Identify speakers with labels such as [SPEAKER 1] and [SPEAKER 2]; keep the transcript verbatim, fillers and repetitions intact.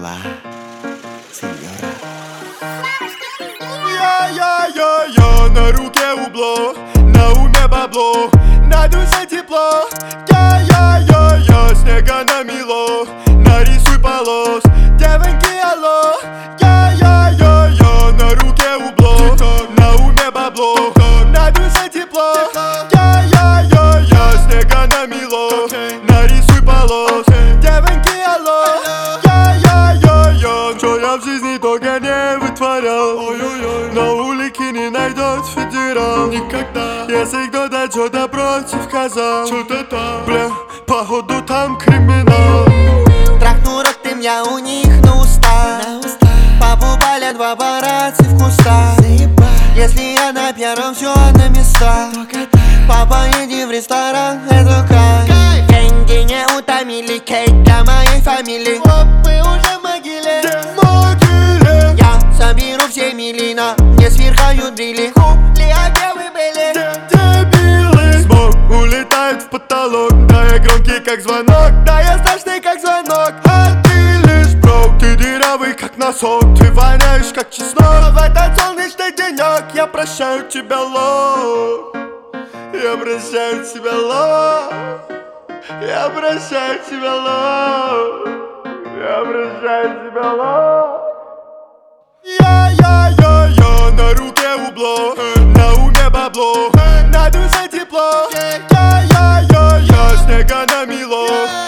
[SPEAKER 1] Hola, сеньора.
[SPEAKER 2] Я-я-я-я, на руке убло, на уме бабло, на душе тепло. Я-я-я-я, снега намело, нарисуй полос, девоньки, алло. Я-я-я-я, на руке убло, на уме бабло, на душе тепло. Я-я-я-я, снега намело, нарисуй полос, девоньки, алло. Я-я-я-я, что я в жизни только не вытворял. На улице не найдет федерал никогда, если кто-то что-то против сказал. Что-то там, бля, походу там криминал.
[SPEAKER 1] Трахну рот ты меня у них на уста. Папу палят папарацци в кустах. Если я на первом, все на местах. Папа, иди в ресторан, это кайф. Деньги не утомили, кейк для моей фамилии. Мы уже в могиле,
[SPEAKER 2] В могиле
[SPEAKER 1] я соберу все милина, мне сверкают брили. Купли, а где вы были?
[SPEAKER 2] дебилы. Смог улетает в потолок, да я громкий как звонок, да я страшный как звонок. А ты лишь брок, ты дырявый как носок, ты воняешь как чеснок. В этот солнечный денек я прощаю тебя, лох. Я прощаю тебя, лох. Я прощаю тебя, лох. Я прощаю тебя, лох. Я-я-я-я, на руке убло, на уме бабло, на душе тепло. Я-я-я-я, снега намело,